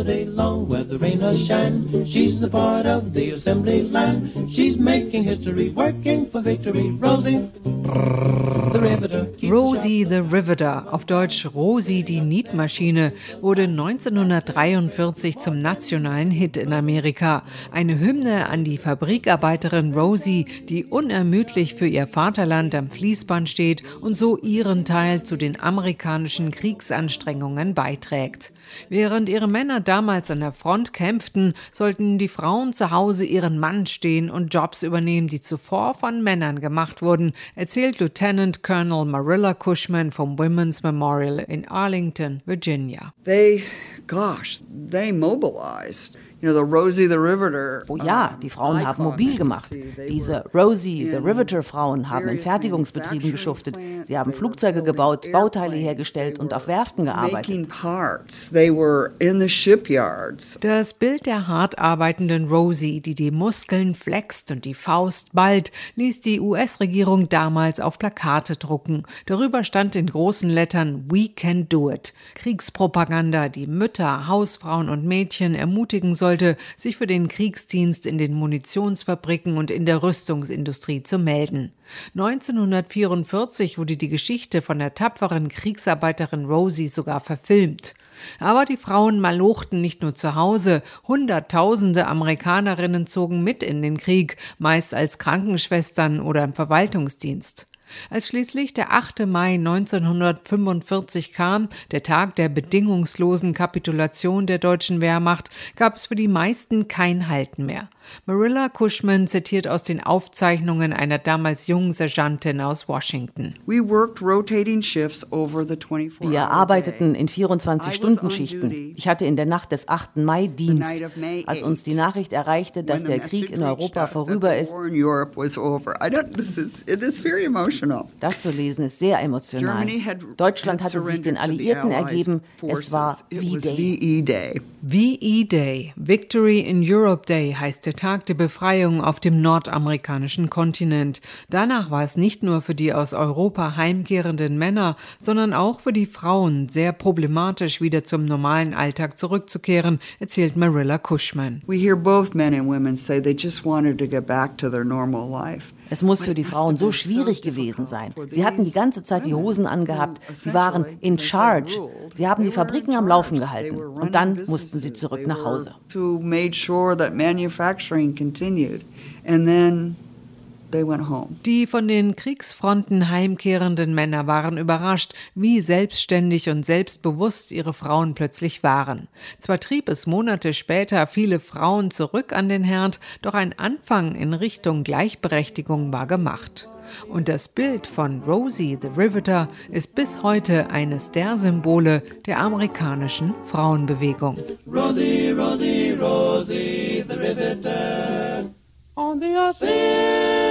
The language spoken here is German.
day long, whether rain or shine. She's a part of the assembly line. She's making history, working for victory. Rosie, the Riveter. Rosie the Riveter, auf Deutsch Rosie die Nietmaschine, wurde 1943 zum nationalen Hit in Amerika. Eine Hymne an die Fabrikarbeiterin Rosie, die unermüdlich für ihr Vaterland am Fließband steht und so ihren Teil zu den amerikanischen Kriegsanstrengungen beiträgt. Während ihre Männer damals an der Front kämpften, sollten die Frauen zu Hause ihren Mann stehen und Jobs übernehmen, die zuvor von Männern gemacht wurden, erzählt Lieutenant Colonel Marilla Cushman vom Women's Memorial in Arlington, Virginia. They mobilized. You know, the Rosie the Riveter. Oh ja, die Frauen haben mobil gemacht. Diese Rosie the Riveter-Frauen haben in Fertigungsbetrieben geschuftet. Sie haben Flugzeuge gebaut, Bauteile hergestellt und auf Werften gearbeitet. Das Bild der hart arbeitenden Rosie, die die Muskeln flext und die Faust ballt, ließ die US-Regierung damals auf Plakate drucken. Darüber stand in großen Lettern "We can do it". Kriegspropaganda, die Mütter, Hausfrauen und Mädchen ermutigen sollte, sich für den Kriegsdienst in den Munitionsfabriken und in der Rüstungsindustrie zu melden. 1944 wurde die Geschichte von der tapferen Kriegsarbeiterin Rosie sogar verfilmt. Aber die Frauen malochten nicht nur zu Hause, Hunderttausende Amerikanerinnen zogen mit in den Krieg, meist als Krankenschwestern oder im Verwaltungsdienst. Als schließlich der 8. Mai 1945 kam, der Tag der bedingungslosen Kapitulation der deutschen Wehrmacht, gab es für die meisten kein Halten mehr. Marilla Cushman zitiert aus den Aufzeichnungen einer damals jungen Sergeantin aus Washington. Wir arbeiteten in 24-Stunden-Schichten. Ich hatte in der Nacht des 8. Mai Dienst. Als uns die Nachricht erreichte, dass der Krieg in Europa vorüber ist, das zu lesen ist sehr emotional. Deutschland hatte sich den Alliierten ergeben. Es war V-Day. VE-Day, Victory in Europe Day, heißt der Tag der Befreiung auf dem nordamerikanischen Kontinent. Danach war es nicht nur für die aus Europa heimkehrenden Männer, sondern auch für die Frauen sehr problematisch, wieder zum normalen Alltag zurückzukehren, erzählt Marilla Cushman. We hear both men and women say they just wanted to get back to their normal life. Es muss für die Frauen so schwierig gewesen sein. Sie hatten die ganze Zeit die Hosen angehabt. Sie waren in charge. Sie haben die Fabriken am Laufen gehalten. Und dann mussten sie zurück nach Hause. Die von den Kriegsfronten heimkehrenden Männer waren überrascht, wie selbstständig und selbstbewusst ihre Frauen plötzlich waren. Zwar trieb es Monate später viele Frauen zurück an den Herd, doch ein Anfang in Richtung Gleichberechtigung war gemacht. Und das Bild von Rosie the Riveter ist bis heute eines der Symbole der amerikanischen Frauenbewegung. Rosie, Rosie, Rosie, the Riveter on the ocean.